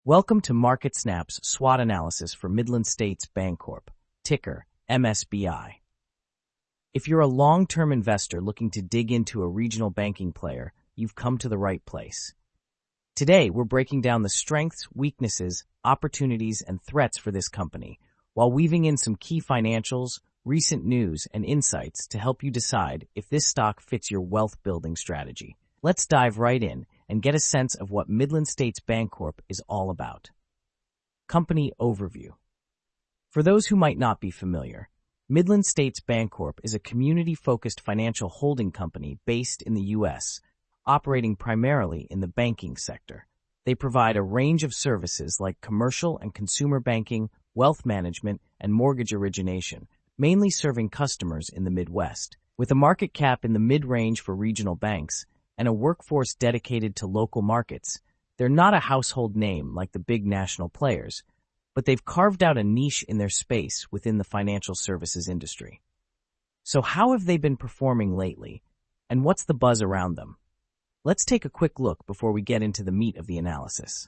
Welcome to MarketSnap's SWOT analysis for Midland States Bancorp, ticker MSBI. If you're a long-term investor looking to dig into a regional banking player, you've come to the right place. Today, we're breaking down the strengths, weaknesses, opportunities, and threats for this company, while weaving in some key financials, recent news, and insights to help you decide if this stock fits your wealth-building strategy. Let's dive right in and get a sense of what Midland States Bancorp is all about. Company overview. For those who might not be familiar, Midland States Bancorp is a community-focused financial holding company based in the U.S., operating primarily in the banking sector. They provide a range of services like commercial and consumer banking, wealth management, and mortgage origination, mainly serving customers in the Midwest. With a market cap in the mid-range for regional banks, and a workforce dedicated to local markets, they're not a household name like the big national players, but they've carved out a niche in their space within the financial services industry. So how have they been performing lately, and what's the buzz around them? Let's take a quick look before we get into the meat of the analysis.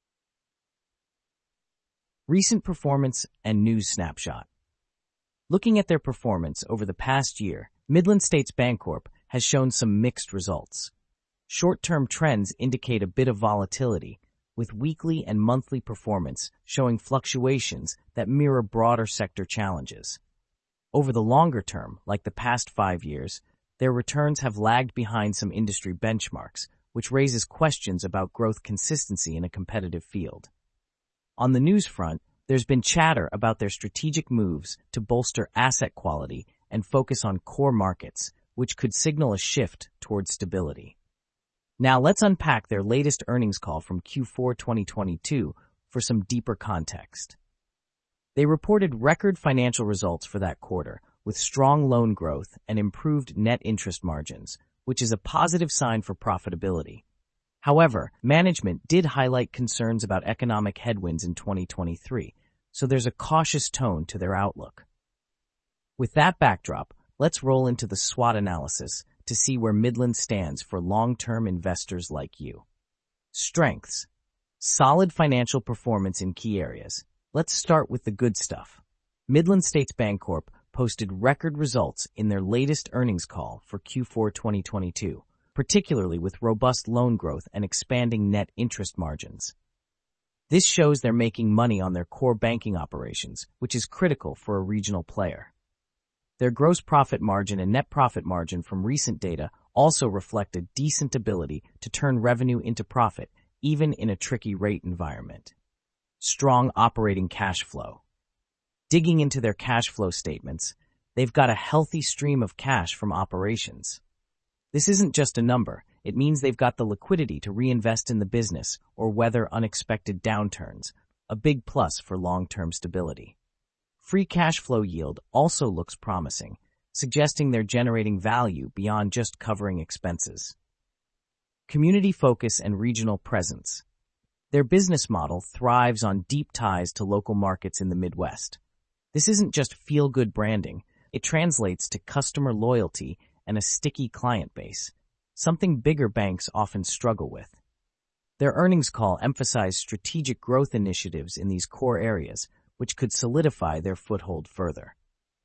Recent performance and news snapshot. Looking at their performance over the past year, Midland States Bancorp has shown some mixed results. Short-term trends indicate a bit of volatility, with weekly and monthly performance showing fluctuations that mirror broader sector challenges. Over the longer term, like the past 5 years, their returns have lagged behind some industry benchmarks, which raises questions about growth consistency in a competitive field. On the news front, there's been chatter about their strategic moves to bolster asset quality and focus on core markets, which could signal a shift towards stability. Now let's unpack their latest earnings call from Q4 2022 for some deeper context. They reported record financial results for that quarter, with strong loan growth and improved net interest margins, which is a positive sign for profitability. However, management did highlight concerns about economic headwinds in 2023, so there's a cautious tone to their outlook. With that backdrop, let's roll into the SWOT analysis to see where Midland stands for long-term investors like you. Strengths. Solid financial performance in key areas. Let's start with the good stuff. Midland States Bancorp posted record results in their latest earnings call for Q4 2022, particularly with robust loan growth and expanding net interest margins. This shows they're making money on their core banking operations, which is critical for a regional player. Their gross profit margin and net profit margin from recent data also reflect a decent ability to turn revenue into profit, even in a tricky rate environment. Strong operating cash flow. Digging into their cash flow statements, they've got a healthy stream of cash from operations. This isn't just a number, it means they've got the liquidity to reinvest in the business or weather unexpected downturns, a big plus for long-term stability. Free cash flow yield also looks promising, suggesting they're generating value beyond just covering expenses. Community focus and regional presence. Their business model thrives on deep ties to local markets in the Midwest. This isn't just feel-good branding, it translates to customer loyalty and a sticky client base, something bigger banks often struggle with. Their earnings call emphasized strategic growth initiatives in these core areas, which could solidify their foothold further.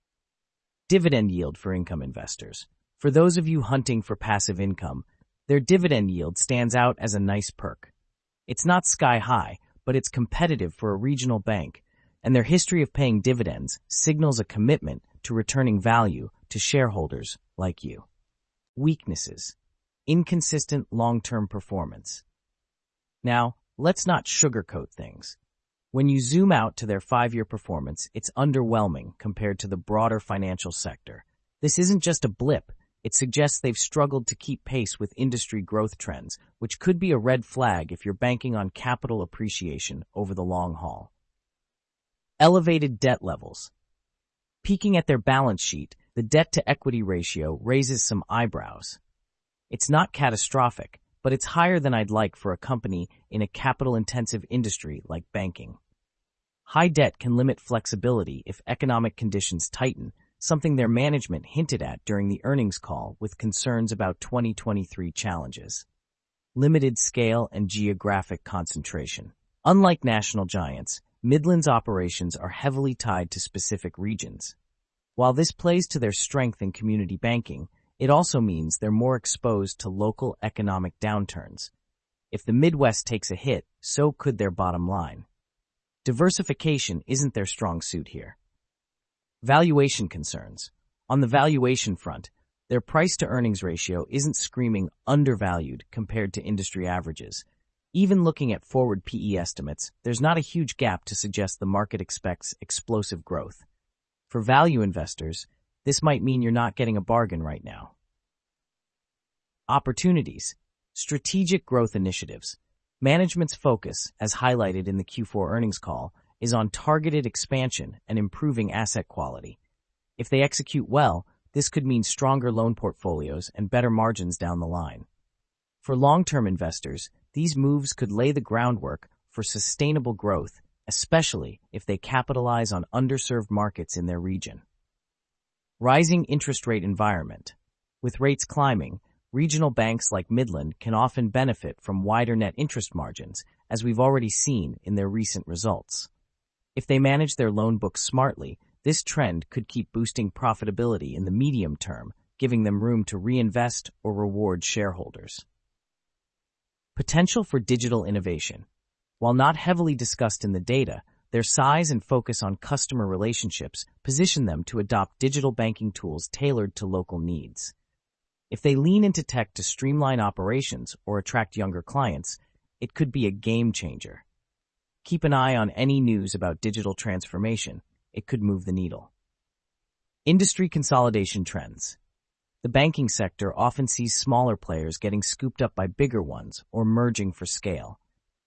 Dividend yield for income investors. For those of you hunting for passive income, their dividend yield stands out as a nice perk. It's not sky high, but it's competitive for a regional bank, and their history of paying dividends signals a commitment to returning value to shareholders like you. Weaknesses. Inconsistent long-term performance. Now, let's not sugarcoat things. When you zoom out to their 5-year performance, it's underwhelming compared to the broader financial sector. This isn't just a blip. It suggests they've struggled to keep pace with industry growth trends, which could be a red flag if you're banking on capital appreciation over the long haul. Elevated debt levels. Peeking at their balance sheet, the debt-to-equity ratio raises some eyebrows. It's not catastrophic, but it's higher than I'd like for a company in a capital-intensive industry like banking. High debt can limit flexibility if economic conditions tighten, something their management hinted at during the earnings call with concerns about 2023 challenges. Limited scale and geographic concentration. Unlike national giants, Midland's operations are heavily tied to specific regions. While this plays to their strength in community banking, it also means they're more exposed to local economic downturns. If the Midwest takes a hit, so could their bottom line. Diversification isn't their strong suit here. Valuation concerns. On the valuation front, their price-to-earnings ratio isn't screaming undervalued compared to industry averages. Even looking at forward PE estimates, there's not a huge gap to suggest the market expects explosive growth. For value investors, this might mean you're not getting a bargain right now. Opportunities. Strategic growth initiatives. Management's focus, as highlighted in the Q4 earnings call, is on targeted expansion and improving asset quality. If they execute well, this could mean stronger loan portfolios and better margins down the line. For long-term investors, these moves could lay the groundwork for sustainable growth, especially if they capitalize on underserved markets in their region. Rising interest rate environment. With rates climbing, regional banks like Midland can often benefit from wider net interest margins, as we've already seen in their recent results. If they manage their loan books smartly, this trend could keep boosting profitability in the medium term, giving them room to reinvest or reward shareholders. Potential for digital innovation. While not heavily discussed in the data, their size and focus on customer relationships position them to adopt digital banking tools tailored to local needs. If they lean into tech to streamline operations or attract younger clients, it could be a game changer. Keep an eye on any news about digital transformation. It could move the needle. Industry consolidation trends. The banking sector often sees smaller players getting scooped up by bigger ones or merging for scale.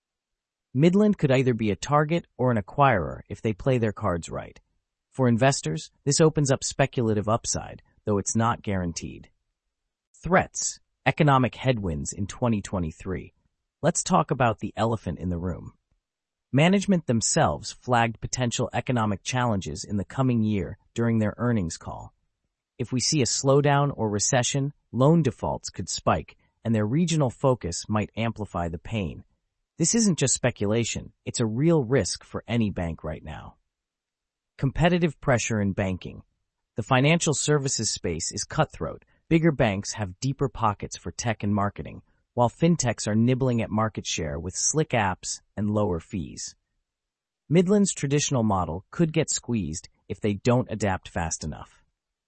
Midland could either be a target or an acquirer if they play their cards right. For investors, this opens up speculative upside, though it's not guaranteed. Threats. Economic headwinds in 2023. Let's talk about the elephant in the room. Management themselves flagged potential economic challenges in the coming year during their earnings call. If we see a slowdown or recession, loan defaults could spike, and their regional focus might amplify the pain. This isn't just speculation, it's a real risk for any bank right now. Competitive pressure in banking. The financial services space is cutthroat. Bigger banks have deeper pockets for tech and marketing, while fintechs are nibbling at market share with slick apps and lower fees. Midland's traditional model could get squeezed if they don't adapt fast enough.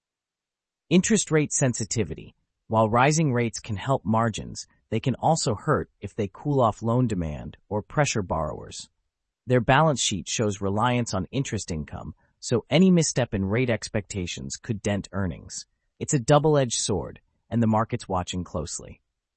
Interest rate sensitivity. While rising rates can help margins, they can also hurt if they cool off loan demand or pressure borrowers. Their balance sheet shows reliance on interest income, so any misstep in rate expectations could dent earnings. It's a double-edged sword, and the market's watching closely.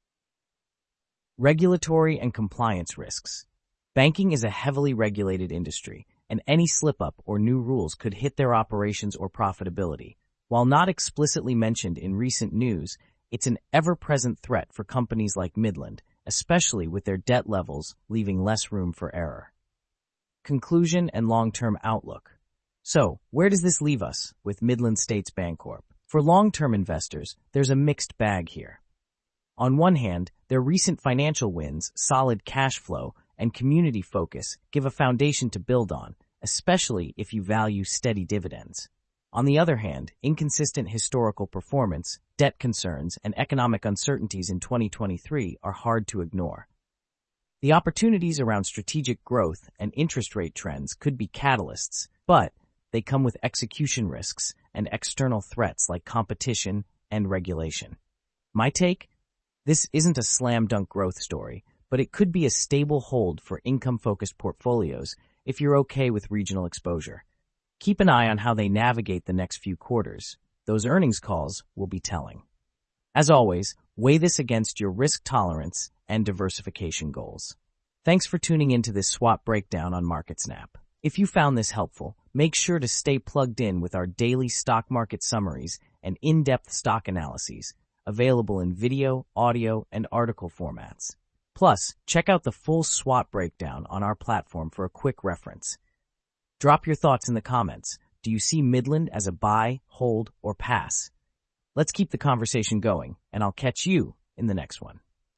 Regulatory and compliance risks. Banking is a heavily regulated industry, and any slip-up or new rules could hit their operations or profitability. While not explicitly mentioned in recent news, it's an ever-present threat for companies like Midland, especially with their debt levels leaving less room for error. Conclusion and long-term outlook. So, where does this leave us with Midland States Bancorp? For long-term investors, there's a mixed bag here. On one hand, their recent financial wins, solid cash flow, and community focus give a foundation to build on, especially if you value steady dividends. On the other hand, inconsistent historical performance, debt concerns, and economic uncertainties in 2023 are hard to ignore. The opportunities around strategic growth and interest rate trends could be catalysts, but they come with execution risks and external threats like competition and regulation. My take? This isn't a slam-dunk growth story, but it could be a stable hold for income-focused portfolios if you're okay with regional exposure. Keep an eye on how they navigate the next few quarters. Those earnings calls will be telling. As always, weigh this against your risk tolerance and diversification goals. Thanks for tuning into this swap breakdown on MarketSnap. If you found this helpful, make sure to stay plugged in with our daily stock market summaries and in-depth stock analyses, available in video, audio, and article formats. Plus, check out the full swap breakdown on our platform for a quick reference. Drop your thoughts in the comments. Do you see Midland as a buy, hold, or pass? Let's keep the conversation going, and I'll catch you in the next one.